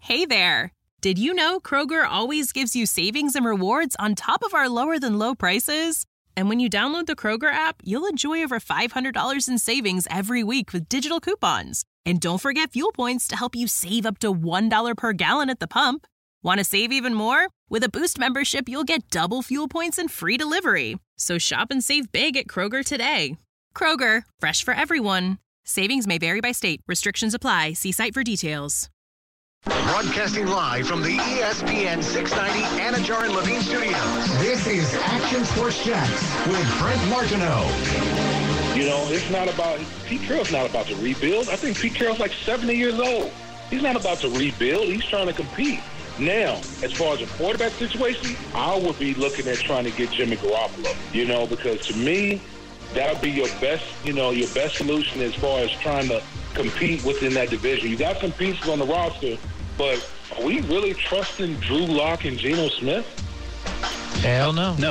Hey there! Did you know Kroger always gives you savings and rewards on top of our lower-than-low prices? And when you download the Kroger app, you'll enjoy over $500 in savings every week with digital coupons. And don't forget fuel points to help you save up to $1 per gallon at the pump. Want to save even more? With a Boost membership, you'll get double fuel points and free delivery. So shop and save big at Kroger today. Kroger, fresh for everyone. Savings may vary by state. Restrictions apply. See site for details. Broadcasting live from the ESPN 690 Anajar and Levine Studios. This is Action Sports Jacks with Frank Martineau. You know, it's not about, Pete Carroll's not about to rebuild. I think Pete Carroll's like 70 years old. He's not about to rebuild. He's trying to compete. Now, as far as a quarterback situation, I would be looking at trying to get Jimmy Garoppolo, because to me, that would be your best solution as far as trying to compete within that division. You got some pieces on the roster, but are we really trusting Drew Lock and Geno Smith? Hell no. No.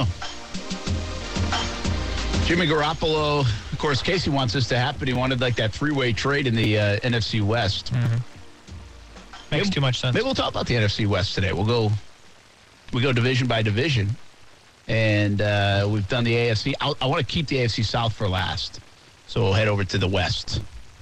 Jimmy Garoppolo, of course, Casey wants this to happen. He wanted like that three-way trade in the NFC West. Mm-hmm. Makes too much sense. Maybe we'll talk about the NFC West today. We go division by division, and we've done the AFC. I want to keep the AFC South for last, so we'll head over to the West.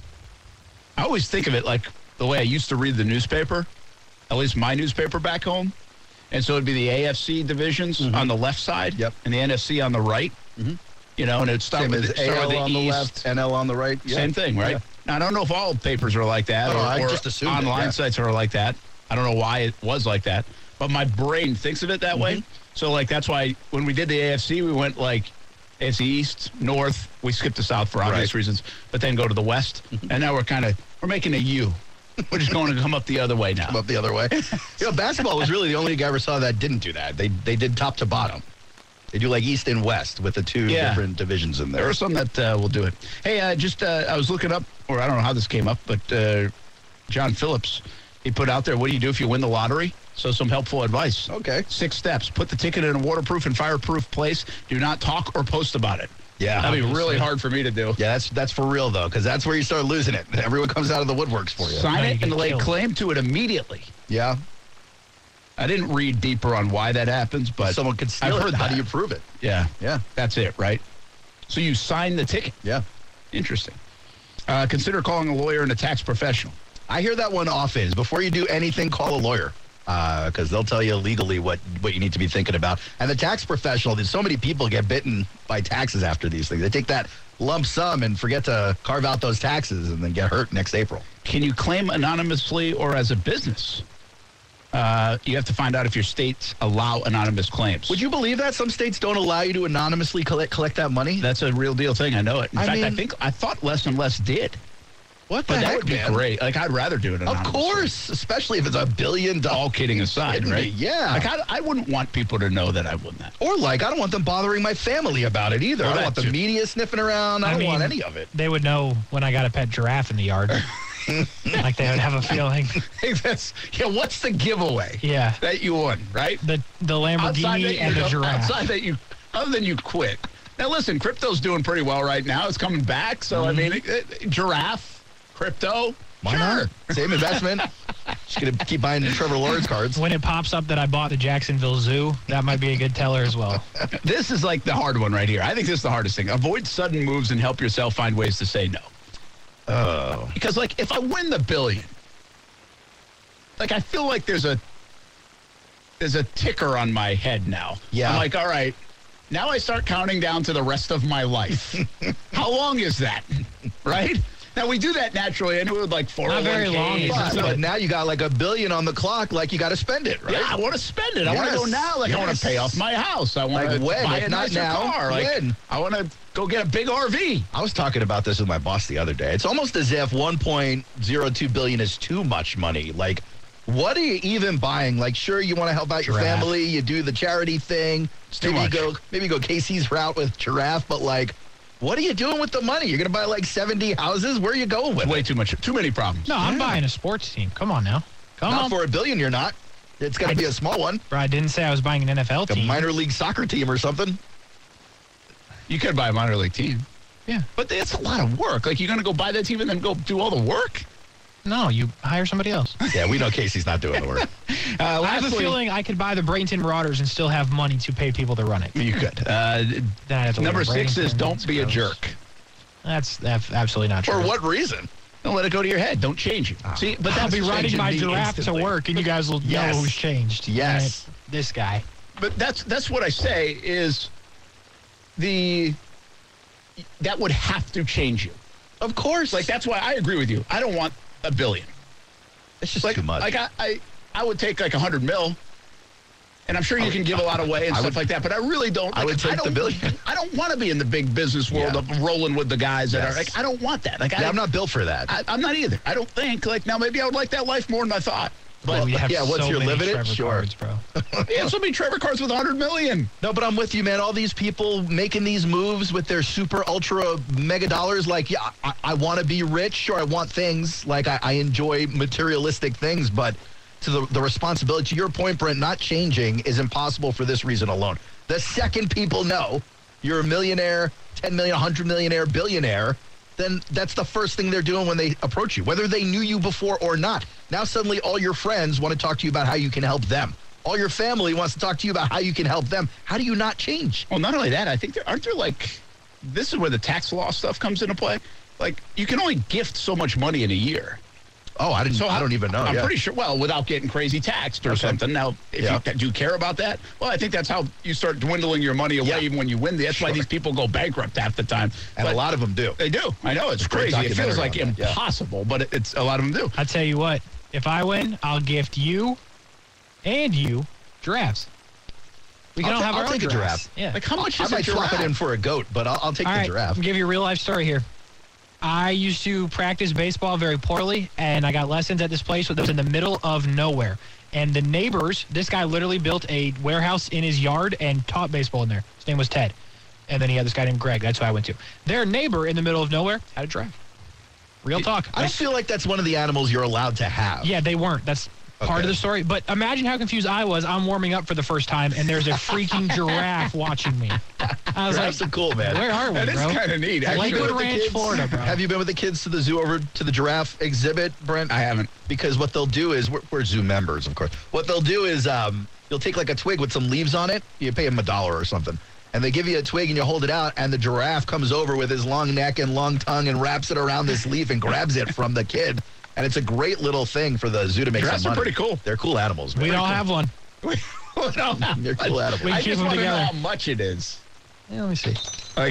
I always think of it like the way I used to read the newspaper, at least my newspaper back home. And so it'd be the AFC divisions on the left side and the NFC on the right. Mm-hmm. And it'd start with AL on the left, NL on the right. Same thing, right? Yeah. Now, I don't know if all papers are like that or just assumed online sites are like that. I don't know why it was like that. But my brain thinks of it that way. So, that's why when we did the AFC, we went AFC East, North. We skipped the South for obvious reasons, but then go to the West. And now we're making a U. We're just going to come up the other way now. Come up the other way. Basketball was really the only league I ever saw that didn't do that. They did top to bottom. They do East and West with the two different divisions in there. There are some that will do it. Hey, I was looking up, or I don't know how this came up, but John Phillips, he put out there, what do you do if you win the lottery? So some helpful advice. Okay. 6 steps. Put the ticket in a waterproof and fireproof place. Do not talk or post about it. Yeah. That'd be really hard for me to do. Yeah, that's for real, though, because that's where you start losing it. Everyone comes out of the woodworks for you. Sign it and lay claim to it immediately. Yeah. I didn't read deeper on why that happens, but someone could steal it. How do you prove it? Yeah. Yeah. That's it, right? So you sign the ticket. Yeah. Interesting. Consider calling a lawyer and a tax professional. I hear that one off is. Before you do anything, call a lawyer. Because they'll tell you legally what you need to be thinking about. And the tax professional, so many people get bitten by taxes after these things. They take that lump sum and forget to carve out those taxes and then get hurt next April. Can you claim anonymously or as a business? You have to find out if your states allow anonymous claims. Would you believe that? Some states don't allow you to anonymously collect that money? That's a real deal thing. I know it. In fact, I thought less and less did. What the heck, that would be great. I'd rather do it anonymously. Of course, especially if it's $1 billion. All kidding aside, right? Yeah. I wouldn't want people to know that I won that. Or I don't want them bothering my family about it either. I don't want the media sniffing around. I don't want any of it. They would know when I got a pet giraffe in the yard. They would have a feeling. What's the giveaway? Yeah. That you won, right? The Lamborghini and the giraffe. Other than you quit. Now listen, crypto's doing pretty well right now. It's coming back. So giraffe. Crypto? Why not? Same investment. Just going to keep buying Trevor Lawrence cards. When it pops up that I bought the Jacksonville Zoo, that might be a good teller as well. This is the hard one right here. I think this is the hardest thing. Avoid sudden moves and help yourself find ways to say no. Oh. Because, if I win the $1 billion, I feel like there's a ticker on my head now. Yeah. I'm all right, now I start counting down to the rest of my life. How long is that? Right? Now, we do that naturally. I know with 401ks. Not very long. But now you got $1 billion on the clock, you got to spend it, right? Yeah, I want to spend it. I want to go now. I want to pay off my house. I want to buy a nicer car. I want to go get a big RV. I was talking about this with my boss the other day. It's almost as if $1.02 billion is too much money. What are you even buying? Sure, you want to help out your family. You do the charity thing. Maybe go Casey's route with giraffe, but what are you doing with the money? You're going to buy 70 houses? Where are you going with it? Way too much. Too many problems. No, I'm buying a sports team. Come on now. Not for $1 billion, you're not. It's got to be a small one. Bro, I didn't say I was buying an NFL team. A minor league soccer team or something. You could buy a minor league team. Yeah. But it's a lot of work. You're going to go buy that team and then go do all the work? No, you hire somebody else. Yeah, we know Casey's not doing the work. I have a feeling I could buy the Bradenton Marauders and still have money to pay people to run it. You could. Then I'd have to Number live in 6 is Bradenton. don't That's be a gross. jerk. That's absolutely not true. For what reason? Don't let it go to your head. Don't change it. See, but I'll that's be riding changing my me giraffe instantly. to work, and you guys will Yes. know who's changed. Yes. Right? This guy. But that's what I say is that would have to change you. Of course. Like, that's why I agree with you. I don't want $1 billion. it's just Like, too much. Like I would take like $100 million, and I'm sure you can give a lot away and stuff like that. But I really don't. I Like, would take the $1 billion. I don't want to be in the big business world Yeah. of rolling with the guys that Yes. are like. I don't want that. Like, I'm not built for that. I'm not either. I don't think. Like, now maybe I would like that life more than I thought. But we have yeah, once so you're many living it, Trevor sure. cards, bro. Yeah, so many Trevor cards with $100 million. No, but I'm with you, man. All these people making these moves with their super ultra mega dollars. Like, yeah, I want to be rich, or I want things. Like, I enjoy materialistic things, but to the responsibility, to your point, Brent, not changing is impossible for this reason alone. The second people know you're a millionaire, 10 million, 100 millionaire, billionaire, then that's the first thing they're doing when they approach you, whether they knew you before or not. Now suddenly all your friends want to talk to you about how you can help them. All your family wants to talk to you about how you can help them. How do you not change? Well, not only that, I think aren't there like, this is where the tax law stuff comes into play. Like, you can only gift so much money in a year. Oh, I don't even know. I'm yeah. pretty sure. Well, without getting crazy taxed or Okay. something. Now, if Yeah. you do you care about that? Well, I think that's how you start dwindling your money away Yeah. even when you win. That's why Sure. these people go bankrupt half the time. And But a lot of them do. they do. I know it's Great crazy. It feels documentary like on that, yeah. impossible, but it's a lot of them do. I tell you what, if I win, I'll gift you and you giraffes. We can all have our I'll own take a giraffes. giraffe. Yeah. Like, how much I is a might swap it giraffe? in for a goat, but I'll take All the right, giraffe. I'll give you a real life story here. I used to practice baseball very poorly, and I got lessons at this place that was in the middle of nowhere. And the neighbors, this guy literally built a warehouse in his yard and taught baseball in there. His name was Ted. And then he had this guy named Greg. That's who I went to. Their neighbor in the middle of nowhere had a giraffe. Real talk. I don't feel like that's one of the animals you're allowed to have. Yeah, they weren't. That's part Okay. of the story. But imagine how confused I was. I'm warming up for the first time, and there's a freaking giraffe watching me. I was Giraffes like, are cool, man. where are we, That is bro? kind of neat. Have you Lakewood been with the Ranch, kids? Florida, bro. Have you been with the kids to the zoo over to the giraffe exhibit, Brent? I haven't. Because what they'll do is, we're zoo members, of course. What they'll do is you'll take like a twig with some leaves on it. You pay them $1 or something. And they give you a twig and you hold it out, and the giraffe comes over with his long neck and long tongue and wraps it around this leaf and grabs it from the kid. And it's a great little thing for the zoo to make Giraffes some are money. pretty cool. They're cool animals, man. We don't have one. They're cool animals. We I keep just them want to know together. how much it is. Yeah, let me see. Like,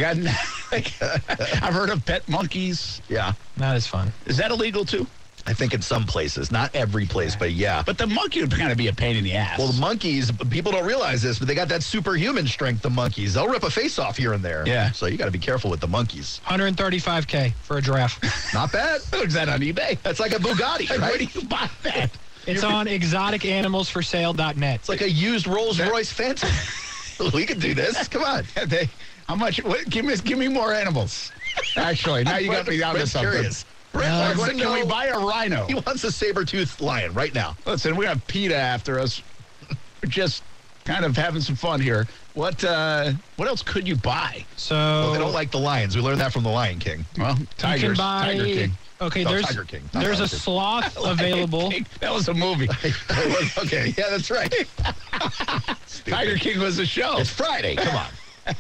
I've heard of pet monkeys. Yeah. Not as fun. Is that illegal too? I think in some places, not every place, but yeah. But the monkey would kind of be a pain in the ass. Well, the monkeys, people don't realize this, but they got that superhuman strength, the monkeys. They'll rip a face off here and there. Yeah. So you got to be careful with the monkeys. $135K for a giraffe. Not bad. is that on eBay? That's like a Bugatti, Like, where right? do you buy that? It's on exoticanimalsforsale.net. It's like a used Rolls Royce Phantom. We could do this. Come on. How much? Give me more animals. Actually, now you got me down to Brent's something. curious. Brent Like, wants to can we know- buy a rhino? He wants a saber-toothed lion right now. Listen, we have PETA after us. We're just kind of having some fun here. What else could you buy? So Well, they don't like the lions. We learned that from the Lion King. Well, tigers. you can buy. Tiger King. Okay, No, there's Tiger King, not there's a Tiger King. sloth available. That was a movie. Okay, yeah, that's right. Tiger King was a show. It's Friday. Come on.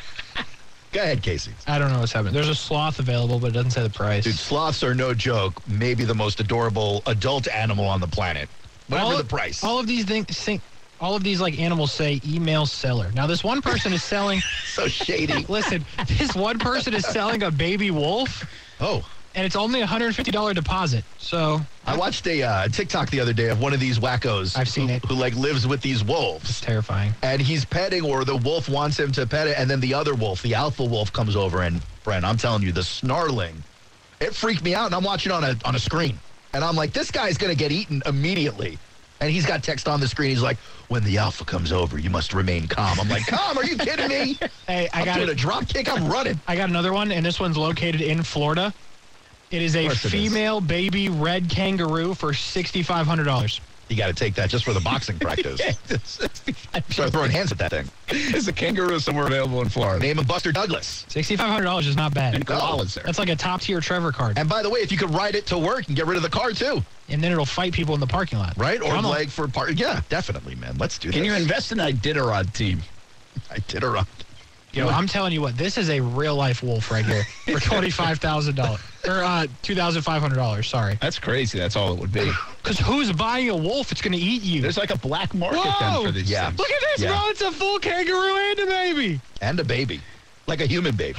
Go ahead, Casey. I don't know what's happening. There's a sloth available, but it doesn't say the price. Dude, sloths are no joke. Maybe the most adorable adult animal on the planet. Whatever the price. All of these things, all of these like animals say email seller. Now this one person is selling. So shady. Listen, this one person is selling a baby wolf, Oh. and it's only $150 deposit. So I watched a TikTok the other day of one of these wackos. I've seen it. Who like lives with these it's wolves. terrifying. And he's petting, or the wolf wants him to pet it, and then the other wolf, the alpha wolf, comes over, and Brent, I'm telling you, the snarling, it freaked me out, and I'm watching on a screen. And I'm like, this guy's going to get eaten immediately. And he's got text on the screen. He's like, when the alpha comes over, you must remain calm. I'm like, calm? Are you kidding me? Hey, I I'm got doing it. a drop kick. I'm running. I got another one, and this one's located in Florida. It is a course it is. female baby red kangaroo for $6,500. You got to take that just for the boxing practice. Start throwing hands at that thing. Is a kangaroo somewhere available in Florida? Name of Buster Douglas. $6,500 is not bad. And koalas there. That's like a top-tier Trevor card. And by the way, if you could ride it to work and get rid of the car too. And then it'll fight people in the parking lot. Right? Or Come on. like for part. Yeah, definitely, man. Let's do this. Can you invest in an Iditarod team? Iditarod. Yo, I'm telling you what, this is a real-life wolf right here for $25,000. Or $2,500, sorry. That's crazy. That's all it would be. Because who's buying a wolf? It's going to eat you. There's like a black market Whoa! then for these things. Look at this, Yeah. bro. It's a full kangaroo and a baby. And a baby. Like a human baby.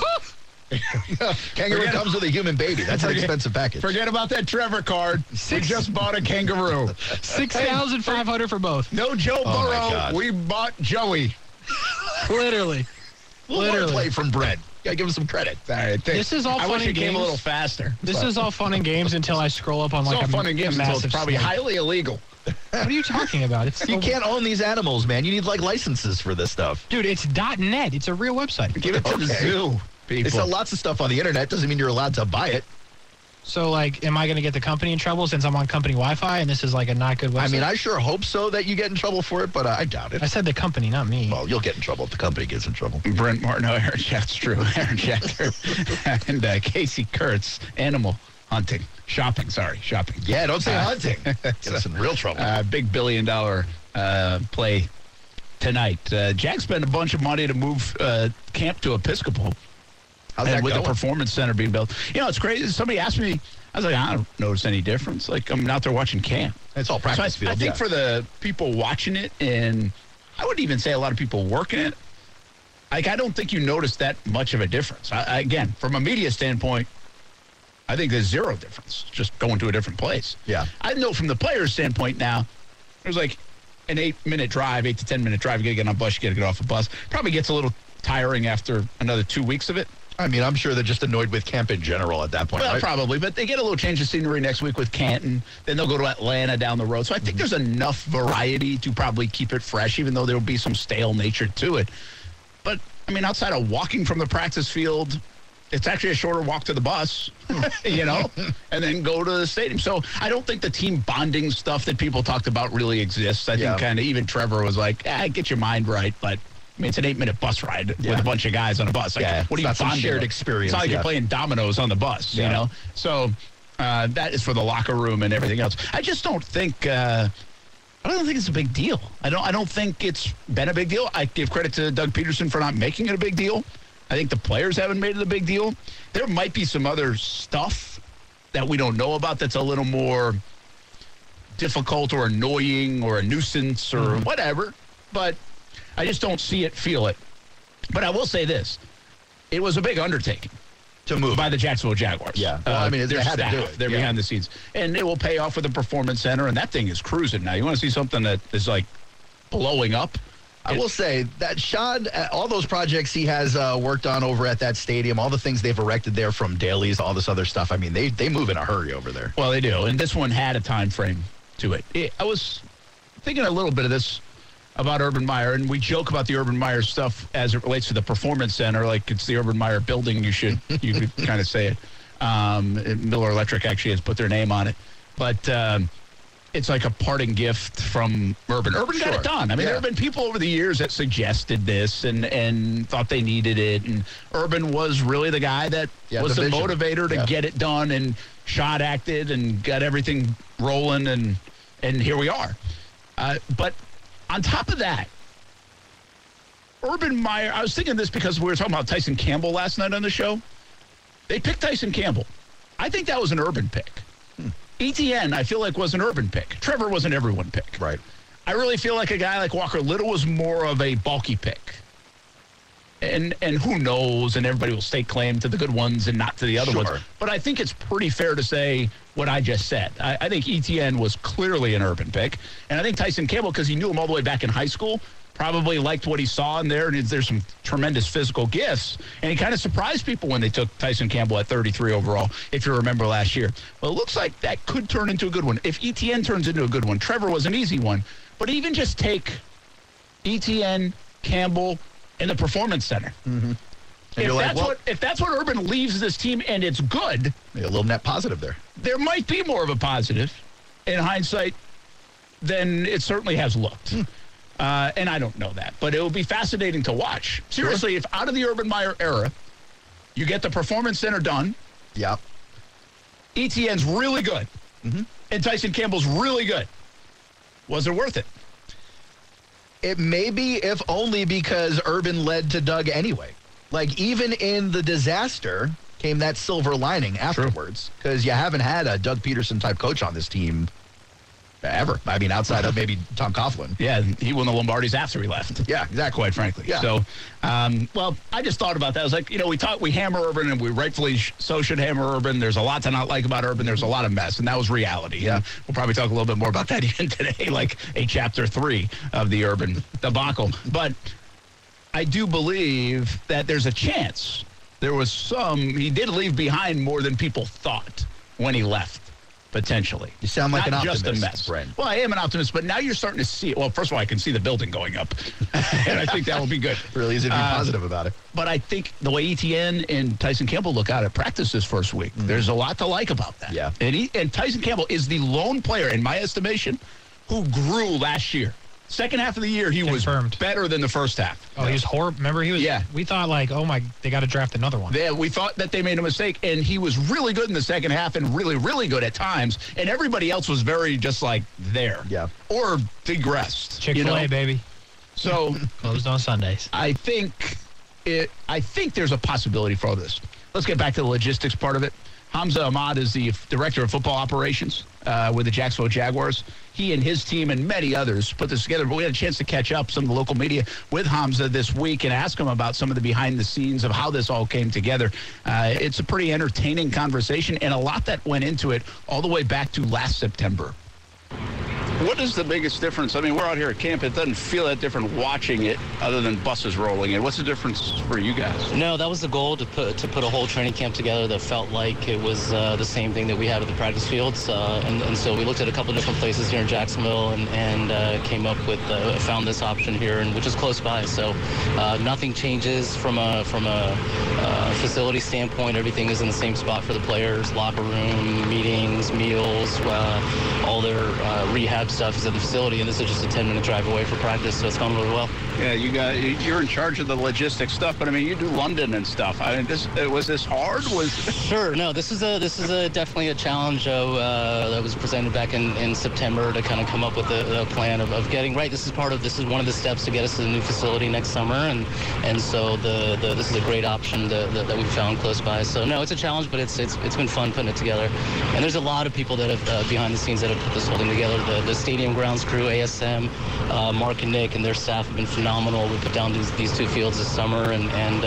Kangaroo comes with a human baby. That's an expensive package. Forget about that Trevor card. We just bought a kangaroo. $6,500 for both. No Joe Oh, my Burrow. God. We bought Joey. Literally. Little play from Brett. Gotta give him some credit. All right, This is all I fun wish and it came games. a little faster. This is all fun and games until I scroll up on It's like all a fun and games until massive it's probably snake. highly illegal. What are you talking about? It's You can't own these animals, man. You need like licenses for this stuff. Dude, it's .net. It's a real website. Give it to the Okay. zoo, They people. sell lots of stuff on the internet. Doesn't mean you're allowed to buy it. So, like, am I going to get the company in trouble since I'm on company Wi-Fi and this is like a not good website? I mean, I sure hope so that you get in trouble for it, but I doubt it. I said the company, not me. Well, you'll get in trouble if the company gets in trouble. Brent Martin, no, Aaron That's true. Aaron Schechter and Casey Kurtz, animal hunting, shopping. Yeah, don't say hunting. Get us in real trouble. Big $1 billion play tonight. Jack spent a bunch of money to move camp to Episcopal. How's And that with going? the performance center being built. You know, it's crazy. Somebody asked me, I was like, I don't notice any difference. Like, I'm out there watching camp. It's all So practice field. I think yeah. for the people watching it, and I wouldn't even say a lot of people working it, like, I don't think you notice that much of a difference. Again, from a media standpoint, I think there's zero difference, just going to a different place. Yeah. I know from the player's standpoint now, there's like an 8-minute drive, 8 to 10-minute drive. You got to get on a bus, you got to get off a bus. Probably gets a little tiring after another 2 weeks of it. I mean, I'm sure they're just annoyed with camp in general at that point. Well, right? probably, but they get a little change of scenery next week with Canton. Then they'll go to Atlanta down the road. So I think there's enough variety to probably keep it fresh, even though there will be some stale nature to it. But, I mean, outside of walking from the practice field, it's actually a shorter walk to the bus, you know, and then go to the stadium. So I don't think the team bonding stuff that people talked about really exists. I think kind of even Trevor was like, get your mind right, but I mean, it's an 8-minute bus ride with a bunch of guys on a bus. Like, Yeah, what are it's you not some bonding shared with? experience, It's not like yeah. you're playing dominoes on the bus, you know? So that is for the locker room and everything else. I just don't think I don't think it's a big deal. I don't think it's been a big deal. I give credit to Doug Peterson for not making it a big deal. I think the players haven't made it a big deal. There might be some other stuff that we don't know about that's a little more difficult or annoying or a nuisance or whatever, but I just don't see it, feel it. But I will say this. It was a big undertaking to move by the Jacksonville Jaguars. Yeah. Well, I mean, they their had to staff, do it. they're Yeah. behind the scenes. And it will pay off with the Performance Center, and that thing is cruising now. You want to see something that is, like, blowing up? I will say that Shad, all those projects he has worked on over at that stadium, all the things they've erected there from dailies, all this other stuff. I mean, they move in a hurry over there. Well, they do. And this one had a time frame to it. I was thinking a little bit of this about Urban Meyer, and we joke about the Urban Meyer stuff as it relates to the Performance Center, like it's the Urban Meyer building. You could kind of say it. Miller Electric actually has put their name on it, but it's like a parting gift from Urban. Urban got it done. I mean, there have been people over the years that suggested this and thought they needed it, and Urban was really the guy that was the vision. motivator to get it done, and shot acted and got everything rolling, and here we are. But on top of that, Urban Meyer, I was thinking this because we were talking about Tyson Campbell last night on the show. They picked Tyson Campbell. I think that was an Urban pick. ETN, I feel like, was an Urban pick. Trevor was an everyone pick. Right. I really feel like a guy like Walker Little was more of a bulky pick. And who knows, and everybody will stake claim to the good ones and not to the other ones. But I think it's pretty fair to say what I just said. I think ETN was clearly an Urban pick. And I think Tyson Campbell, because he knew him all the way back in high school, probably liked what he saw in there, and there's some tremendous physical gifts. And he kind of surprised people when they took Tyson Campbell at 33 overall, if you remember last year. Well, it looks like that could turn into a good one. If ETN turns into a good one, Trevor was an easy one. But even just take ETN, Campbell, and the Performance Center. Mm-hmm. If that's what Urban leaves this team and it's good, a little net positive there. There might be more of a positive. In hindsight, than it certainly has looked. And I don't know that, but it will be fascinating to watch. Seriously, if out of the Urban Meyer era, you get the Performance Center done. Yep. ETN's really good. And Tyson Campbell's really good. Was it worth it? It may be, if only because Urban led to Doug anyway. Like, even in the disaster came that silver lining afterwards, because you haven't had a Doug Peterson type coach on this team ever. I mean, outside of maybe Tom Coughlin. Yeah, he won the Lombardies after he left. Yeah, exactly. Quite frankly. Yeah. So, well, I just thought about that. I was like, we hammer Urban, and we rightfully so should hammer Urban. There's a lot to not like about Urban. There's a lot of mess, and that was reality. Yeah. And we'll probably talk a little bit more about that even today, like a chapter 3 of the Urban debacle. But I do believe that there's a chance. He did leave behind more than people thought when he left. Potentially. You sound like an optimist, just a mess. Brent. Well, I am an optimist, but now you're starting to see it. Well, first of all, I can see the building going up, and I think that will be good. Really easy to be positive about it. But I think the way ETN and Tyson Campbell look out at practice this first week, there's a lot to like about that. Yeah. And Tyson Campbell is the lone player, in my estimation, who grew last year. Second half of the year, he Confirmed. was better than the first half. Oh, he was horrible. Remember, he was. Yeah. We thought they got to draft another one. We thought that they made a mistake, and he was really good in the second half and really, really good at times. And everybody else was very just like there. Yeah. Or digressed. Chick-fil-A, baby. So Closed on Sundays. I think there's a possibility for all this. Let's get back to the logistics part of it. Hamza Ahmad is the director of football operations with the Jacksonville Jaguars. He and his team and many others put this together. But we had a chance to catch up, some of the local media, with Hamza this week and ask him about some of the behind the scenes of how this all came together. It's a pretty entertaining conversation and a lot that went into it all the way back to last September. What is the biggest difference? I mean, we're out here at camp. It doesn't feel that different watching it other than buses rolling in. What's the difference for you guys? No, that was the goal, to put a whole training camp together that felt like it was the same thing that we had at the practice fields. And so we looked at a couple different places here in Jacksonville and came up with, found this option here, which is close by. So nothing changes from a facility standpoint. Everything is in the same spot for the players. Locker room, meetings, meals, all their rehab stuff is at the facility, and this is just a 10-minute drive away for practice, so it's going really well. Yeah, you're in charge of the logistics stuff, but I mean, you do London and stuff. I mean, was this hard? Sure, no, this is definitely a challenge that was presented back in September to kind of come up with a plan of getting right. This is one of the steps to get us to the new facility next summer, and so this is a great option that we found close by. So no, it's a challenge, but it's been fun putting it together. And there's a lot of people that have behind the scenes that have put this whole thing together. The stadium grounds crew, ASM, Mark and Nick and their staff have been phenomenal. We put down these two fields this summer, and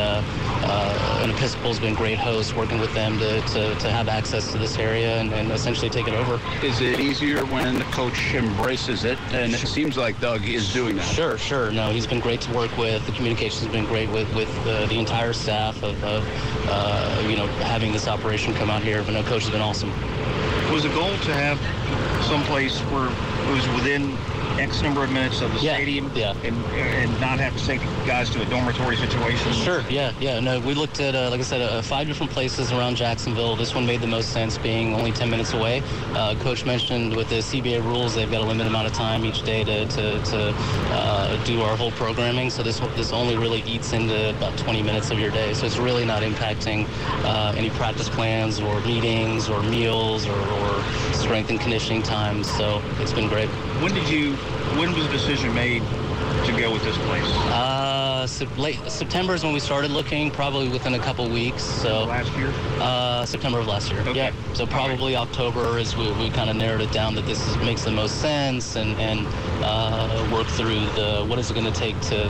Episcopal's been great hosts, working with them to have access to this area and essentially take it over. Is it easier when the coach embraces it? And it seems like Doug is doing that. Sure. No, he's been great to work with. The communication's been great with the entire staff of having this operation come out here. But no, coach has been awesome. Was the goal to have someplace where it was within X number of minutes of the stadium and not have to take guys to a dormitory situation? Sure, yeah. No, we looked at, like I said, 5 different places around Jacksonville. This one made the most sense, being only 10 minutes away. Coach mentioned with the CBA rules, they've got a limited amount of time each day to do our whole programming. So this only really eats into about 20 minutes of your day. So it's really not impacting any practice plans or meetings or meals or strength and conditioning times. So it's been great. When was the decision made to go with this place? Late September is when we started looking, probably within a couple weeks. So last year? September of last year. Okay. Yeah. So probably October is we kind of narrowed it down that makes the most sense and work through what is it going to take to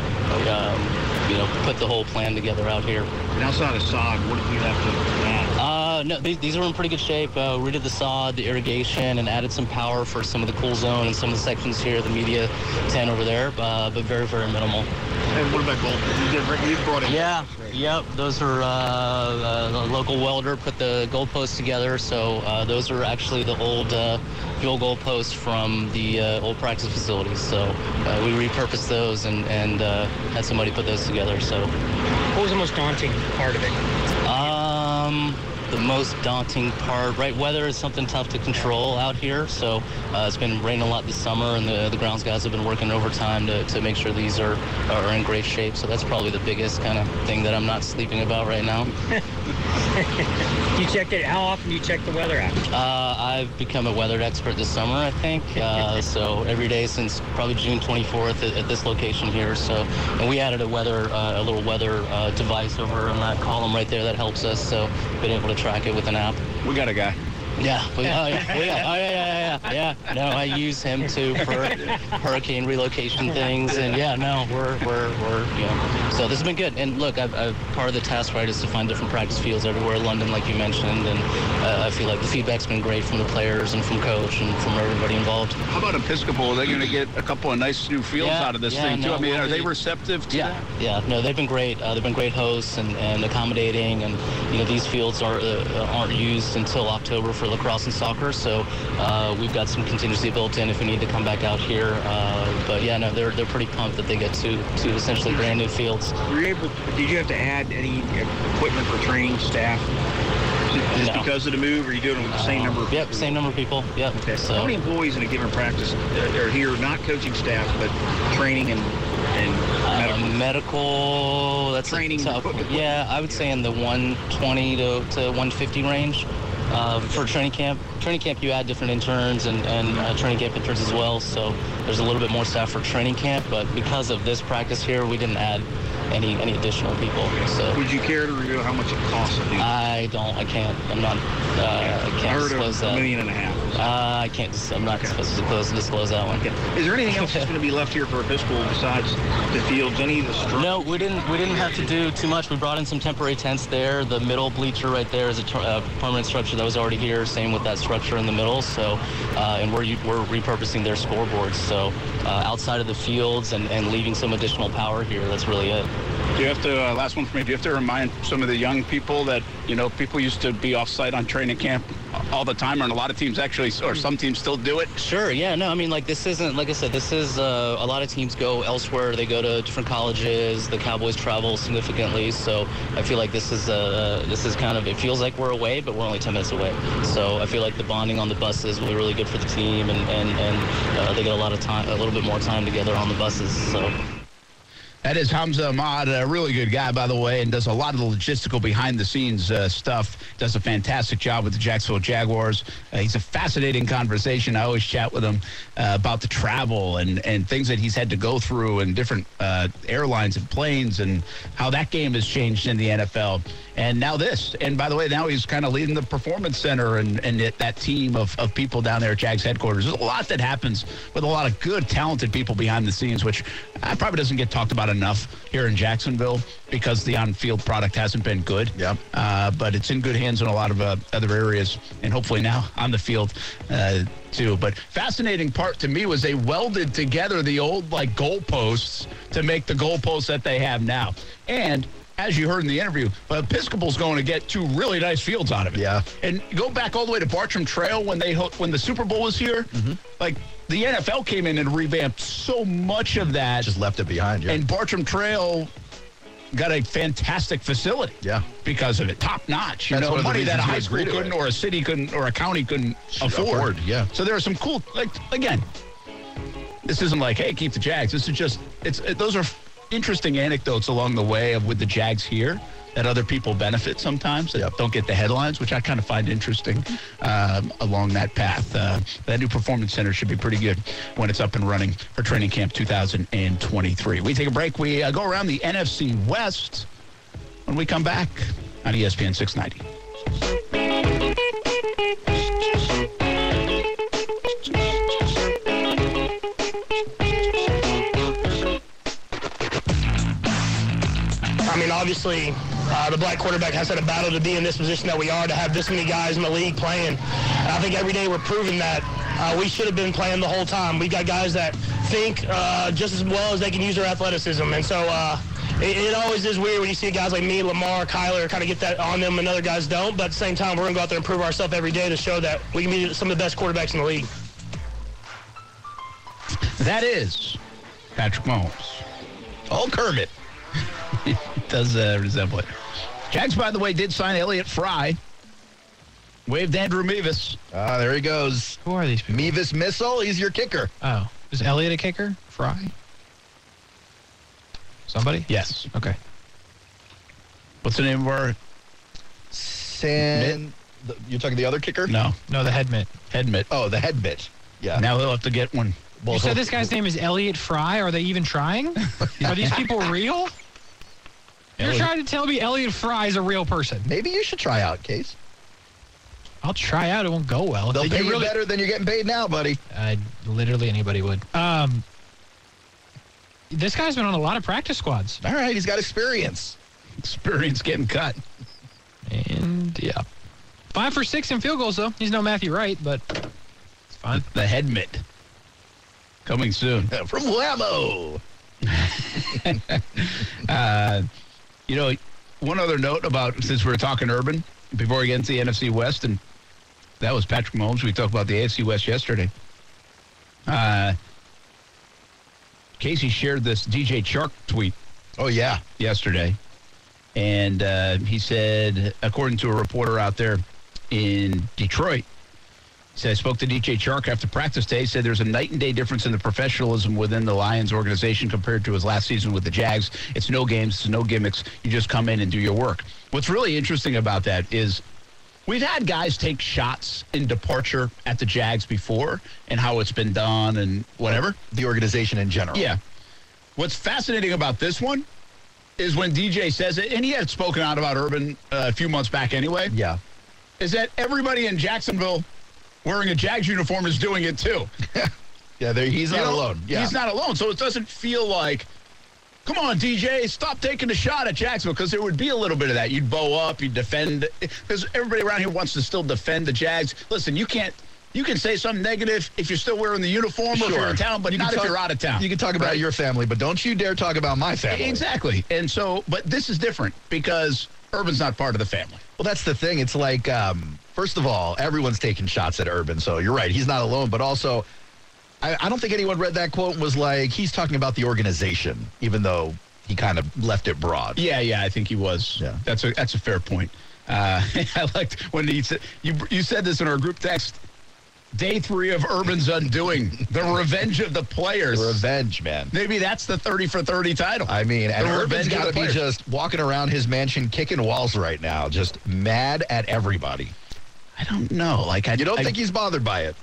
put the whole plan together out here. And outside of sod, what did you have to add? No, these are in pretty good shape. We redid the sod, the irrigation, and added some power for some of the cool zone and some of the sections here, the media tent over there, but very, very minimal. And what about goalposts? You brought in goalposts, right? Yep. Those are a local welder put the goalposts together. So those are actually the old field goal posts from the old practice facilities. So we repurposed those and had somebody put those together. So what was the most daunting part of it? the most daunting part, right? Weather is something tough to control out here. So it's been raining a lot this summer, and the grounds guys have been working overtime to make sure these are in great shape. So that's probably the biggest kind of thing that I'm not sleeping about right now. You checked it. How often do you check the weather out? I've become a weather expert this summer, I think. So every day since probably June 24th at this location here. So, and we added a little weather device over on that column right there that helps us. So been able to track it with an app. We got a guy. Yeah. Yeah. No, I use him too for hurricane relocation things, and we're So this has been good. And look, part of the task, right, is to find different practice fields everywhere in London, like you mentioned, and I feel like the feedback's been great from the players and from coach and from everybody involved. How about Episcopal? Are they going to get a couple of nice new fields out of this thing too? I mean, are they receptive to that? Yeah. No, they've been great. They've been great hosts and accommodating, and these fields aren't used until October for lacrosse and soccer, so we've got some contingency built in if we need to come back out here. But they're pretty pumped that they get to essentially brand new fields. Did you have to add any equipment for training staff? Just because of the move, or are you doing it with the same number of people? Yep, same number of people. Yep. Okay. So how many employees in a given practice are here, not coaching staff, but training and medical? That's training. Yeah, I would say in the 120 to 150 range. For training camp. Training camp, you add different interns and training camp interns as well, so there's a little bit more staff for training camp, but because of this practice here, we didn't add any additional people. So would you care to reveal how much it costs to do? I can't. I'm not. I can't disclose that. $1.5 million. I can't. I'm not supposed to disclose that one. Okay. Is there anything else that's going to be left here for Episcopal besides the fields? Any of the structure? No, we didn't have to do too much. We brought in some temporary tents there. The middle bleacher right there is a permanent structure that was already here. Same with that structure in the middle. So, and we're repurposing their scoreboards. So, outside of the fields and leaving some additional power here. That's really it. Do you have to, last one for me, do you have to remind some of the young people that, people used to be off-site on training camp all the time, and a lot of teams actually, or some teams still do it? Sure, yeah. No, I mean, this isn't, like I said, this is, a lot of teams go elsewhere. They go to different colleges. The Cowboys travel significantly. So I feel like this is kind of, it feels like we're away, but we're only 10 minutes away. So I feel like the bonding on the buses will be really good for the team, and they get a little bit more time together on the buses, so. That is Hamza Ahmad, a really good guy, by the way, and does a lot of the logistical behind-the-scenes stuff. Does a fantastic job with the Jacksonville Jaguars. He's a fascinating conversation. I always chat with him about the travel and things that he's had to go through and different airlines and planes and how that game has changed in the NFL. And now this. And by the way, now he's kind of leading the performance center and that team of people down there at Jags headquarters. There's a lot that happens with a lot of good, talented people behind the scenes, which probably doesn't get talked about enough here in Jacksonville because the on-field product hasn't been good. Yeah. But it's in good hands in a lot of other areas, and hopefully now on the field too. But fascinating part to me was they welded together the old goalposts to make the goalposts that they have now. And as you heard in the interview, Episcopal's going to get two really nice fields out of it. Yeah. And go back all the way to Bartram Trail when the Super Bowl was here. Mm-hmm. The NFL came in and revamped so much of that. Just left it behind, yeah. And Bartram Trail got a fantastic facility. Yeah. Because of it. Top notch. Money that a high school couldn't or a city couldn't or a county couldn't afford. Yeah. So there are some cool, again, this isn't hey, keep the Jags. This is just, those are interesting anecdotes along the way with the Jags here that other people benefit sometimes that don't get the headlines, which I kind of find interesting along that path. That new performance center should be pretty good when it's up and running for training camp 2023. We take a break. We go around the NFC West when we come back on ESPN 690. Obviously, the black quarterback has had a battle to be in this position that we are, to have this many guys in the league playing. And I think every day we're proving that we should have been playing the whole time. We've got guys that think just as well as they can use their athleticism. And so it always is weird when you see guys like me, Lamar, Kyler kind of get that on them and other guys don't. But at the same time, we're going to go out there and prove ourselves every day to show that we can be some of the best quarterbacks in the league. That is Patrick Mahomes. Oh, Kermit. It does resemble it. Jags, by the way, did sign Elliott Fry Waved Andrew Mevis. There he goes. Who are these people? Mevis Missile, he's your kicker. Oh. Is Elliott a kicker? Fry? Somebody? Yes. Okay. What's the name of our... You're talking the other kicker? No, the head mitt. Head mitt. Oh, the head mitt. Yeah. Now he'll have to get one. Well, you said this guy's name is Elliott Fry? Are they even trying? Are these people real? You're trying to tell me Elliott Fry is a real person. Maybe you should try out, Case. I'll try out. It won't go well. They'll pay you better than you're getting paid now, buddy. Literally anybody would. This guy's been on a lot of practice squads. All right, he's got experience. Experience getting cut. And, yeah. 5 for 6 in field goals, though. He's no Matthew Wright, but it's fine. The head mitt. Coming soon. From Whammo. One other note about, since we're talking Urban, before we get into the NFC West, and that was Patrick Mahomes. We talked about the AFC West yesterday. Casey shared this DJ Chark tweet. Oh, yeah. Yesterday. And he said, according to a reporter out there in Detroit, he said, I spoke to DJ Chark after practice day. He said there's a night and day difference in the professionalism within the Lions organization compared to his last season with the Jags. It's no games, it's no gimmicks. You just come in and do your work. What's really interesting about that is we've had guys take shots in departure at the Jags before and how it's been done and whatever. The organization in general. Yeah. What's fascinating about this one is when DJ says it, and he had spoken out about Urban a few months back anyway. Yeah. Is that everybody in Jacksonville wearing a Jags uniform is doing it too. Yeah, he's not alone. Yeah. He's not alone. So it doesn't feel like, come on, DJ, stop taking a shot at Jacksonville, because there would be a little bit of that. You'd bow up, you'd defend, because everybody around here wants to still defend the Jags. Listen, you can say something negative if you're still wearing the uniform or if you're in town, but not if you're out of town. You can talk about your family, but don't you dare talk about my family. Exactly. And so, but this is different because Urban's not part of the family. Well, that's the thing. It's like, first of all, everyone's taking shots at Urban, so you're right. He's not alone, but also, I don't think anyone read that quote and was like, he's talking about the organization, even though he kind of left it broad. Yeah, I think he was. Yeah. That's a fair point. I liked when he said, you said this in our group text, Day 3 of Urban's undoing, the revenge of the players. Revenge, man. Maybe that's the 30 for 30 title. I mean, and Urban's got to be just walking around his mansion kicking walls right now, just mad at everybody. I don't know. You don't think he's bothered by it?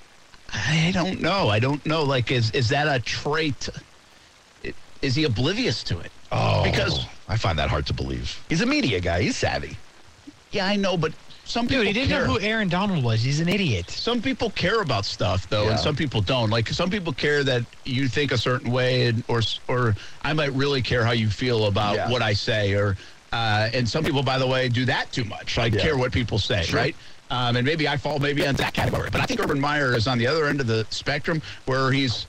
I don't know. Like, is that a trait? Is he oblivious to it? Oh, because I find that hard to believe. He's a media guy. He's savvy. Yeah, I know, but some people he didn't know who Aaron Donald was. He's an idiot. Some people care about stuff, though, and some people don't. Like, some people care that you think a certain way, or I might really care how you feel about what I say, and some people, by the way, do that too much. Care what people say, right? And maybe I fall into that category. But I think Urban Meyer is on the other end of the spectrum where he's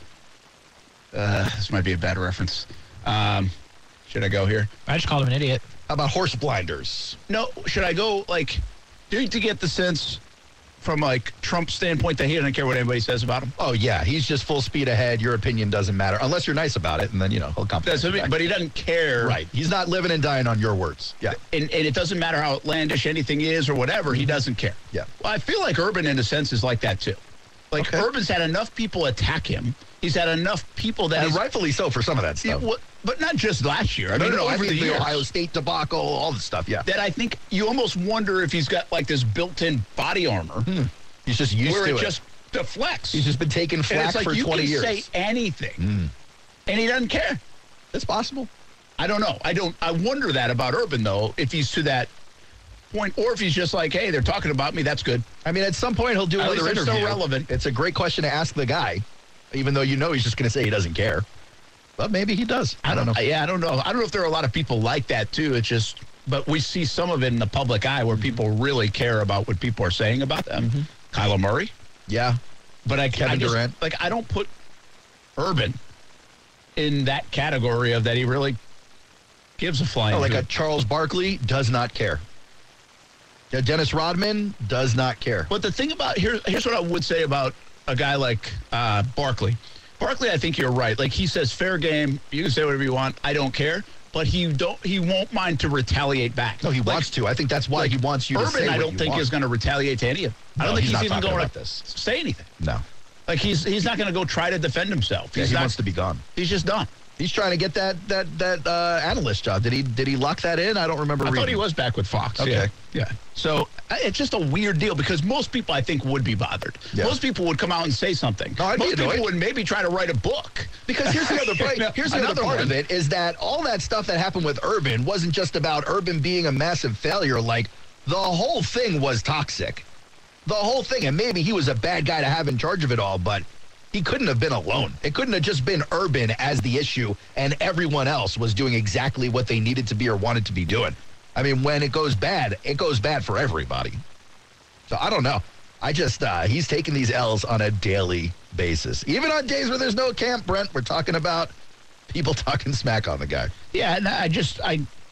this might be a bad reference. Should I go here? I just called him an idiot. How about horse blinders? No, should I go, do you get the sense from, Trump's standpoint that he doesn't care what anybody says about him? Oh, yeah. He's just full speed ahead. Your opinion doesn't matter. Unless you're nice about it, and then, he'll compliment you back. But he doesn't care. Right. He's not living and dying on your words. Yeah. And it doesn't matter how outlandish anything is or whatever. He doesn't care. Yeah. Well, I feel like Urban, in a sense, is like that, too. Urban's had enough people attack him. He's had enough people that... And rightfully so for some of that stuff. But not just last year. I mean, over the years. Ohio State debacle, all the stuff, yeah. That I think you almost wonder if he's got, this built-in body armor. He's just used to it. Where it just deflects. He's just been taking flack for 20 years. You can say anything, and he doesn't care. It's possible. I don't know. I wonder that about Urban, though, if he's to that point, or if he's just like, hey, they're talking about me, that's good. I mean, at some point he'll do another interview. Still relevant. It's a great question to ask the guy, even though he's just going to say he doesn't care. But maybe he does. I don't know. Yeah, I don't know. I don't know if there are a lot of people like that, too. It's just, but we see some of it in the public eye where people really care about what people are saying about them. Kyler Murray. Yeah. But Kevin Durant. I don't put Urban in that category of that he really gives a flying a Charles Barkley does not care. Yeah, Dennis Rodman does not care. But the thing about, here's what I would say about a guy like Barkley. Barkley, I think you're right. He says, fair game. You can say whatever you want. I don't care. but he won't mind to retaliate back. No, he wants to. I think that's why he wants you to say Urban, what I don't think is going to retaliate to any of them. I don't think he's even going to say anything. No. Like, he's not going to go try to defend himself. He wants to be gone. He's just done. He's trying to get that analyst job. Did he lock that in? I don't remember. I thought he was back with Fox. Okay. Yeah. So it's just a weird deal because most people, I think, would be bothered. Yeah. Most people would come out and say something. No, most people would maybe try to write a book. Because here's the other part. Here's the other part of it is that all that stuff that happened with Urban wasn't just about Urban being a massive failure. Like, the whole thing was toxic. The whole thing. And maybe he was a bad guy to have in charge of it all, but he couldn't have been alone. It couldn't have just been Urban as the issue and everyone else was doing exactly what they needed to be or wanted to be doing. I mean, when it goes bad for everybody. So I don't know. I just, he's taking these L's on a daily basis. Even on days where there's no camp, Brent, we're talking about people talking smack on the guy. Yeah, and I guess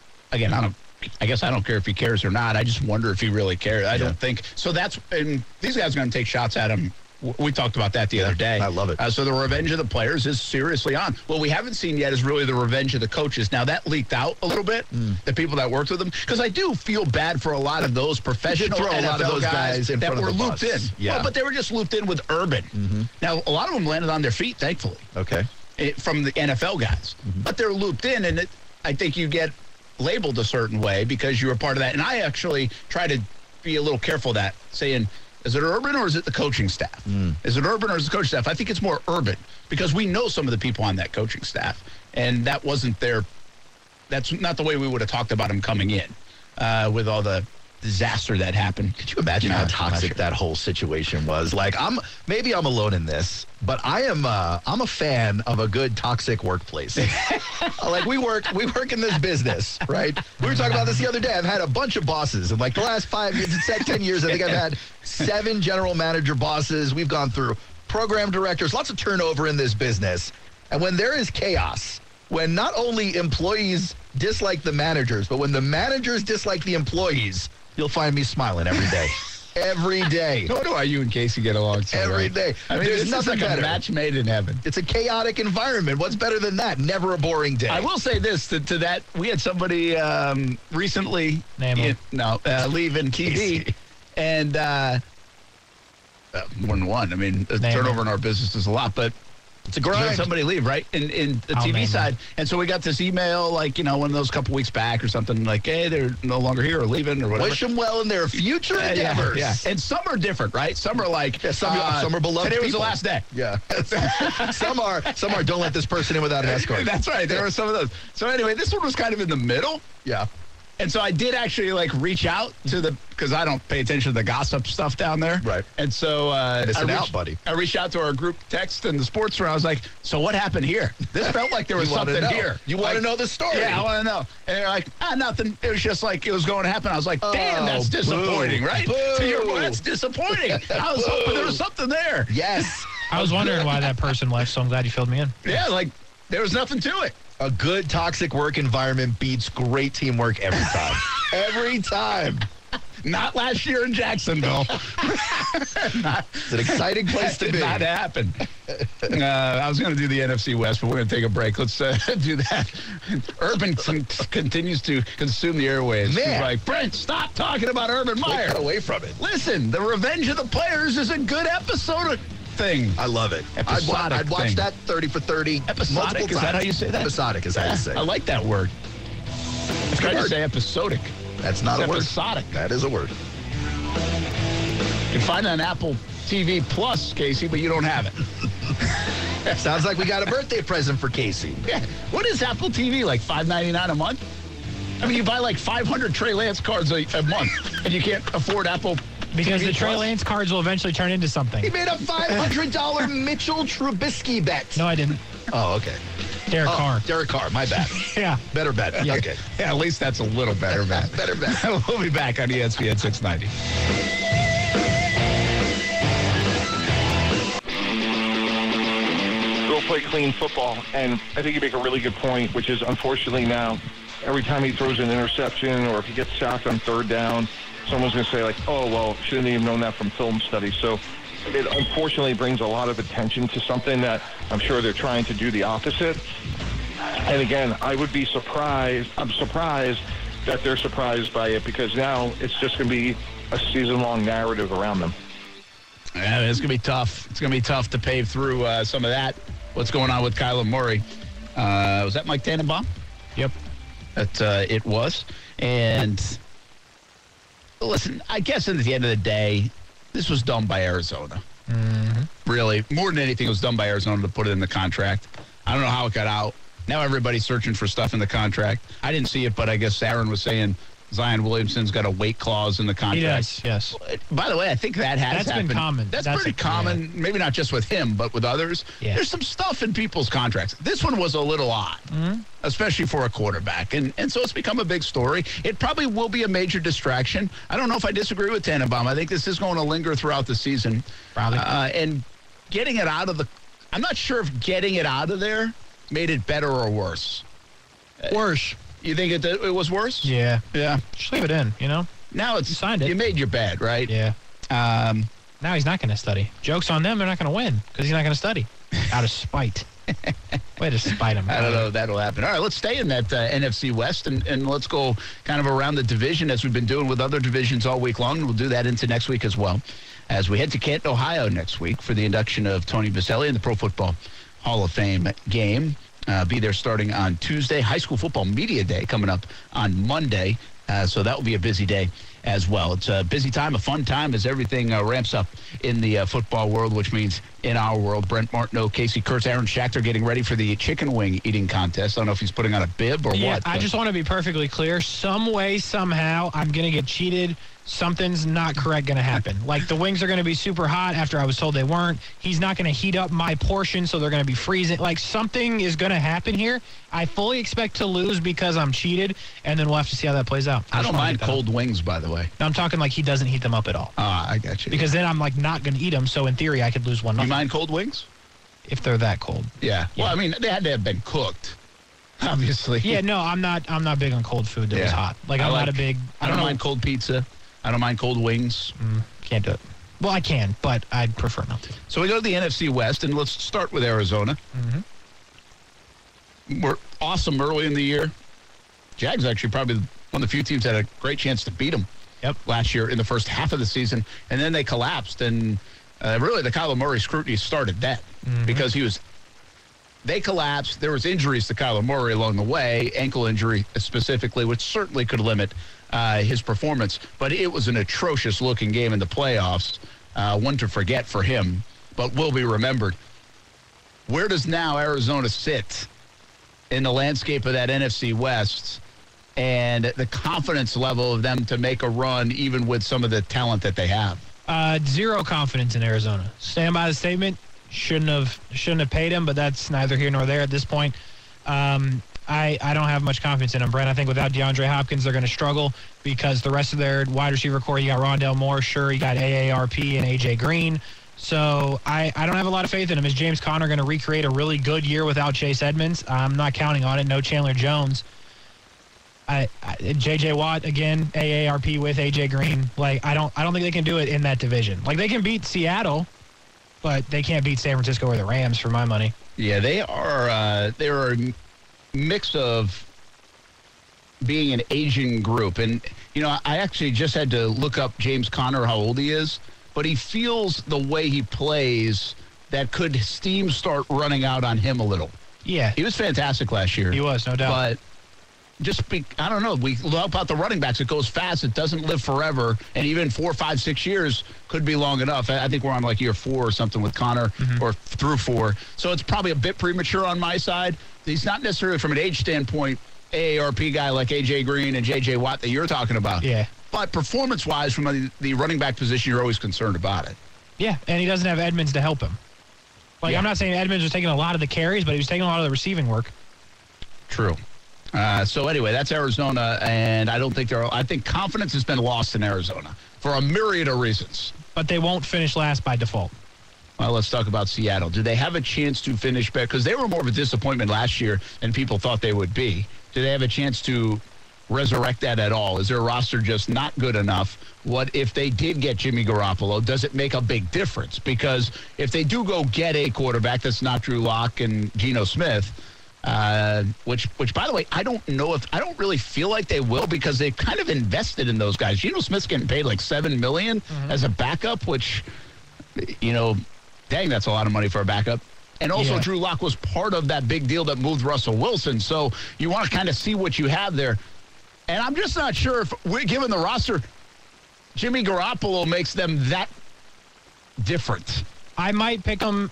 I don't care if he cares or not. I just wonder if he really cares. I don't think. So and these guys are going to take shots at him. We talked about that the other day. I love it. So the revenge of the players is seriously on. What we haven't seen yet is really the revenge of the coaches. Now, that leaked out a little bit, the people that worked with them, because I do feel bad for a lot of those professional NFL a lot of those guys in that front were of the looped bus. in. Yeah. Well, but they were just looped in with Urban. Mm-hmm. Now, a lot of them landed on their feet, thankfully. Okay. From the NFL guys. Mm-hmm. But they're looped in, and I think you get labeled a certain way because you were part of that. And I actually try to be a little careful of that, saying, is it Urban or is it the coaching staff? Is it Urban or is it the coaching staff? I think it's more Urban because we know some of the people on that coaching staff, and that wasn't that's not the way we would have talked about him coming in with all the disaster that happened. Could you imagine how toxic that whole situation was? Like, maybe I'm alone in this, but I'm a fan of a good toxic workplace. Like, we work in this business, right? We were talking about this the other day. I've had a bunch of bosses in like the last 5 years, 10 years. I think I've had 7 general manager bosses. We've gone through program directors, lots of turnover in this business. And when there is chaos, when not only employees dislike the managers, but when the managers dislike the employees, you'll find me smiling every day. Every day. What do you and Casey get along so every day? I mean, there's nothing like better. A match made in heaven. It's a chaotic environment. What's better than that? Never a boring day. I will say this to that. We had somebody recently leaving TV, and more than one. I mean, turnover in our business is a lot, but it's a grind. Somebody leave, right? In the TV side. And so we got this email, like, one of those couple weeks back or something, like, hey, they're no longer here or leaving or whatever. Wish them well in their future endeavors. Yeah. And some are different, right? Some are like, some are beloved today was people. The last day. Yeah. some are don't let this person in without an escort. That's right. There were some of those. So anyway, this one was kind of in the middle. Yeah. And so I did actually reach out to because I don't pay attention to the gossip stuff down there. Right. And so buddy. I reached out to our group text in the sports room. I was like, so what happened here? This felt like there was something here. You want to know the story? Yeah, I want to know. And they're like, nothing. It was just like it was going to happen. I was like, damn, that's disappointing, right? Boo. To your point, that's disappointing. I was hoping there was something there. Yes. I was wondering why that person left, so I'm glad you filled me in. Yeah, there was nothing to it. A good toxic work environment beats great teamwork every time. Every time. Not last year in Jacksonville. It's an exciting place to be. Did not happen. I was going to do the NFC West, but we're going to take a break. Let's do that. Urban continues to consume the airwaves. Man. Like, Brent, stop talking about Urban Meyer. Get away from it. Listen, the Revenge of the Players is a good episode thing. I love it. Episodic I'd watch that 30 for 30 Episodic, is that how you say that? Episodic is how you say it. I like that word. I was trying to say episodic. That's not a word. Episodic. That is a word. You can find it on Apple TV Plus, Casey, but you don't have it. Sounds like we got a birthday present for Casey. Yeah. What is Apple TV, like $5.99 a month? I mean, you buy like 500 Trey Lance cards a month, and you can't afford Apple Because TV the Trey Plus? Lance cards will eventually turn into something. He made a $500 Mitchell Trubisky bet. No, I didn't. Oh, okay. Derek Carr. Derek Carr, my bad. Yeah. Better bet. Yeah. Okay. Yeah, at least that's a little better bet. Better bet. We'll be back on ESPN 690. Go play clean football. And I think you make a really good point, which is unfortunately now, every time he throws an interception or if he gets sacked on third down, someone's going to say, like, oh, well, shouldn't he have known that from film study? So it unfortunately brings a lot of attention to something that I'm sure they're trying to do the opposite. And again, I would be surprised. I'm surprised that they're surprised by it because now it's just going to be a season-long narrative around them. Yeah, it's going to be tough. It's going to be tough to pave through some of that. What's going on with Kyler Murray? Was that Mike Tannenbaum? Yep. It was. And listen, I guess at the end of the day, this was done by Arizona. Mm-hmm. Really, more than anything, it was done by Arizona to put it in the contract. I don't know how it got out. Now everybody's searching for stuff in the contract. I didn't see it, but I guess Aaron was saying Zion Williamson's got a weight clause in the contract. He does, yes. By the way, I think that has happened. Been common. That's pretty common, maybe not just with him, but with others. Yeah. There's some stuff in people's contracts. This one was a little odd, especially for a quarterback. And so it's become a big story. It probably will be a major distraction. I don't know if I disagree with Tannenbaum. I think this is going to linger throughout the season. Probably. And getting it out of the – I'm not sure if getting it out of there made it better or worse. Worse. You think it was worse? Yeah. Yeah. Just leave it in, you know? Now it's you signed it. You made your bed, right? Yeah. Now he's not going to study. Joke's on them. They're not going to win because he's not going to study out of spite. Way to spite him. I don't know if that'll happen. All right, let's stay in that NFC West and let's go kind of around the division as we've been doing with other divisions all week long. We'll do that into next week as well as we head to Canton, Ohio next week for the induction of Tony Vaselli in the Pro Football Hall of Fame game. Be there starting on Tuesday. High School Football Media Day coming up on Monday. So that will be a busy day as well. It's a busy time, a fun time as everything ramps up in the football world, which means in our world. Brent Martineau, Casey Kurtz, Aaron Schachter getting ready for the chicken wing eating contest. I don't know if he's putting on a bib or what. I just want to be perfectly clear. Some way, somehow, I'm going to get cheated. Something's not correct going to happen. Like, the wings are going to be super hot after I was told they weren't. He's not going to heat up my portion, so they're going to be freezing. Like, something is going to happen here. I fully expect to lose because I'm cheated, and then we'll have to see how that plays out. I don't mind cold wings, by the way. No, I'm talking like he doesn't heat them up at all. I got you. Because then I'm, like, not going to eat them, so in theory I could lose 1-0. You mind cold wings? If they're that cold. Yeah. Well, I mean, they had to have been cooked. Obviously. Yeah, no, I'm not big on cold food that was hot. Like, I'm not a big... I don't mind cold pizza. I don't mind cold wings. Can't do it. Well, I can, but I'd prefer not to. So we go to the NFC West, and let's start with Arizona. We're awesome early in the year. Jags actually probably one of the few teams that had a great chance to beat them last year in the first half of the season, and then they collapsed. And really, the Kyler Murray scrutiny started then because they collapsed. There was injuries to Kyler Murray along the way, ankle injury specifically, which certainly could limit his performance. But it was an atrocious-looking game in the playoffs, one to forget for him, but will be remembered. Where does now Arizona sit in the landscape of that NFC West and the confidence level of them to make a run even with some of the talent that they have? Zero confidence in Arizona. Stand by the statement. Shouldn't have paid him, but that's neither here nor there at this point. I don't have much confidence in them, Brent. I think without DeAndre Hopkins, they're going to struggle because the rest of their wide receiver core, you got Rondale Moore, sure, you got AARP and A.J. Green. So I don't have a lot of faith in him. Is James Conner going to recreate a really good year without Chase Edmonds? I'm not counting on it. No Chandler Jones. J.J. Watt, again, AARP with A.J. Green. Like, I don't think they can do it in that division. Like, they can beat Seattle, but they can't beat San Francisco or the Rams for my money. Yeah, they are they're a mix of being an aging group. And, you know, I actually just had to look up James Conner, how old he is. But he feels the way he plays that could steam start running out on him a little. Yeah. He was fantastic last year. He was, no doubt. But I don't know. We love about the running backs. It goes fast. It doesn't live forever. And even 4, 5, 6 years could be long enough. I think we're on like year 4 or something with Conner or through 4. So it's probably a bit premature on my side. He's not necessarily from an age standpoint, AARP guy like A.J. Green and J.J. Watt that you're talking about. Yeah. But performance-wise, from the running back position, you're always concerned about it. Yeah, and he doesn't have Edmonds to help him. Like, I'm not saying Edmonds was taking a lot of the carries, but he was taking a lot of the receiving work. True. So anyway, that's Arizona, and I think confidence has been lost in Arizona for a myriad of reasons. But they won't finish last by default. Well, let's talk about Seattle. Do they have a chance to finish better? Because they were more of a disappointment last year than people thought they would be. Do they have a chance to resurrect that at all? Is their roster just not good enough? What if they did get Jimmy Garoppolo? Does it make a big difference? Because if they do go get a quarterback that's not Drew Lock and Geno Smith, Which by the way, I don't really feel like they will because they've kind of invested in those guys. Geno Smith's getting paid like $7 million as a backup, which, dang, that's a lot of money for a backup. And also, Drew Lock was part of that big deal that moved Russell Wilson. So you want to kind of see what you have there. And I'm just not sure if, given the roster, Jimmy Garoppolo makes them that different. I might pick him.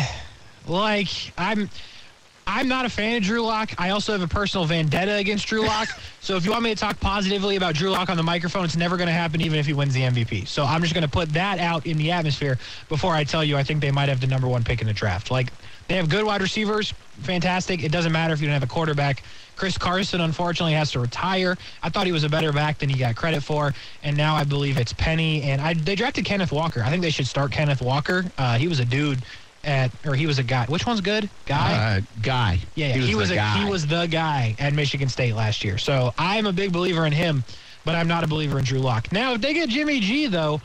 I'm not a fan of Drew Lock. I also have a personal vendetta against Drew Lock. So if you want me to talk positively about Drew Lock on the microphone, it's never going to happen even if he wins the MVP. So I'm just going to put that out in the atmosphere before I tell you I think they might have the number one pick in the draft. Like, they have good wide receivers, fantastic. It doesn't matter if you don't have a quarterback. Chris Carson, unfortunately, has to retire. I thought he was a better back than he got credit for, and now I believe it's Penny. And they drafted Kenneth Walker. I think they should start Kenneth Walker. He was a dude. He was a guy. Which one's good? Guy? Guy. Yeah, he was the guy at Michigan State last year. So I'm a big believer in him, but I'm not a believer in Drew Lock. Now, if they get Jimmy G, though,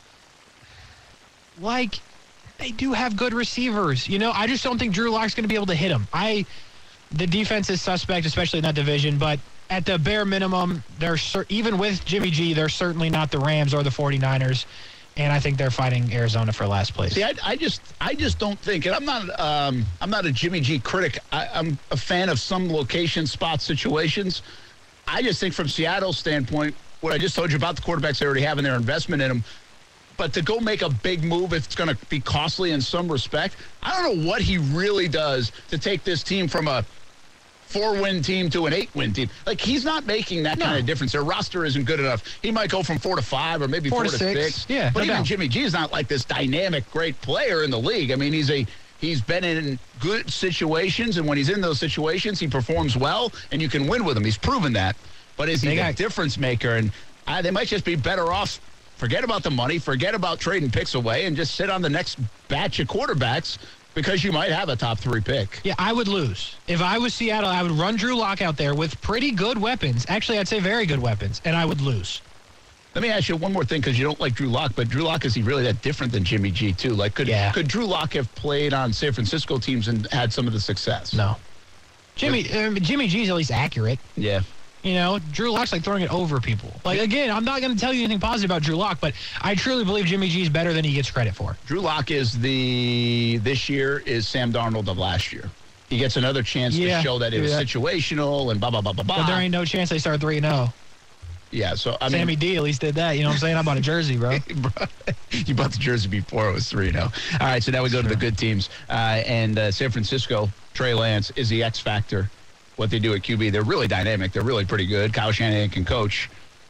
they do have good receivers. I just don't think Drew Lock's going to be able to hit him. The defense is suspect, especially in that division, but at the bare minimum, even with Jimmy G, they're certainly not the Rams or the 49ers. And I think they're fighting Arizona for last place. See, I just don't think, and I'm not a Jimmy G critic. I'm a fan of some location, spot situations. I just think from Seattle's standpoint, what I just told you about the quarterbacks they already have in their investment in them, but to go make a big move if it's going to be costly in some respect, I don't know what he really does to take this team from a 4-win team to an 8-win team. Like, he's not making that kind of difference. Their roster isn't good enough. He might go from 4 to 5 or maybe 4 to 6. Yeah, but even Jimmy G is not like this dynamic, great player in the league. I mean, he's been in good situations, and when he's in those situations, he performs well, and you can win with him. He's proven that. But is he a difference maker? And they might just be better off. Forget about the money. Forget about trading picks away and just sit on the next batch of quarterbacks because you might have a top 3 pick. Yeah, I would lose. If I was Seattle, I would run Drew Lock out there with pretty good weapons. Actually, I'd say very good weapons, and I would lose. Let me ask you one more thing because you don't like Drew Lock, but Drew Lock, is he really that different than Jimmy G, too? Like, could Drew Lock have played on San Francisco teams and had some of the success? No. Jimmy G's at least accurate. Yeah. Drew Lock's like throwing it over people. Like, again, I'm not going to tell you anything positive about Drew Lock, but I truly believe Jimmy G's better than he gets credit for. Drew Lock this year is Sam Darnold of last year. He gets another chance to show that it was situational and blah, blah, blah, blah, blah. But there ain't no chance they start 3-0. Yeah, so Sammy D at least did that. You know what I'm saying? I bought a jersey, bro. You bought the jersey before it was 3-0. All right, so now we go to the good teams. And San Francisco, Trey Lance is the X factor. What they do at QB, they're really dynamic. They're really pretty good. Kyle Shanahan can coach.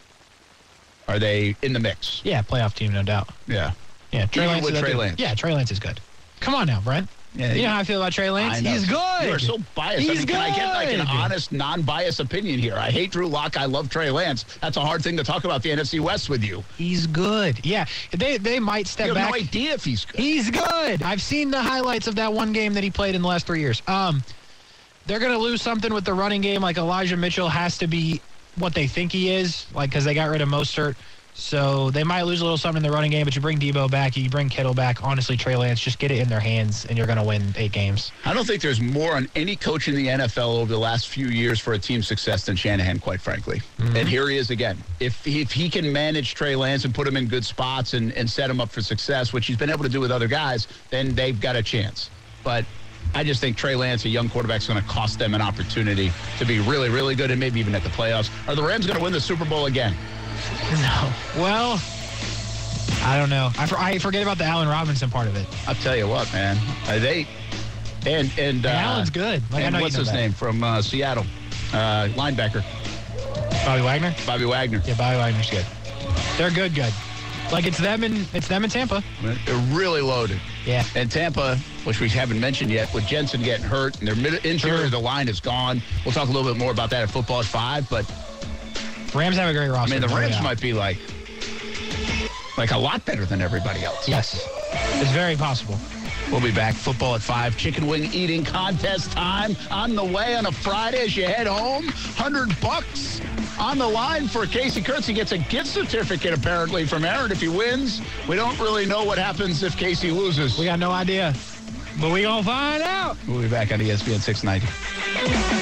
Are they in the mix? Yeah, playoff team, no doubt. Yeah. Yeah, Trey Lance. Yeah, Trey Lance is good. Come on now, Brent. Yeah, you know how I feel about Trey Lance? He's good. You are so biased. He's good. Can I get like an honest, non-biased opinion here? I hate Drew Lock. I love Trey Lance. That's a hard thing to talk about the NFC West with you. He's good. Yeah, they might step back. You have no idea if he's good. He's good. I've seen the highlights of that one game that he played in the last 3 years. They're going to lose something with the running game. Like, Elijah Mitchell has to be what they think he is, because they got rid of Mostert. So they might lose a little something in the running game, but you bring Debo back, you bring Kittle back. Honestly, Trey Lance, just get it in their hands, and you're going to win 8 games. I don't think there's more on any coach in the NFL over the last few years for a team's success than Shanahan, quite frankly. Mm-hmm. And here he is again. If he can manage Trey Lance and put him in good spots and set him up for success, which he's been able to do with other guys, then they've got a chance. But I just think Trey Lance, a young quarterback, is going to cost them an opportunity to be really, really good and maybe even at the playoffs. Are the Rams going to win the Super Bowl again? No. Well, I don't know. I forget about the Allen Robinson part of it. I'll tell you what, man. Allen's good. And what's his name from Seattle? Linebacker. Bobby Wagner? Bobby Wagner. Yeah, Bobby Wagner's good. They're good. Like, it's them in Tampa. They're really loaded. Yeah. And Tampa, which we haven't mentioned yet, with Jensen getting hurt and their interior of the line is gone. We'll talk a little bit more about that at Football at 5, but Rams have a great roster. I mean, the Rams might be like a lot better than everybody else. Yes. It's very possible. We'll be back. Football at 5. Chicken wing eating contest time on the way on a Friday as you head home. $100 on the line for Casey Kurtz. He gets a gift certificate, apparently, from Aaron if he wins. We don't really know what happens if Casey loses. We got no idea. But we gonna find out. We'll be back on ESPN 690.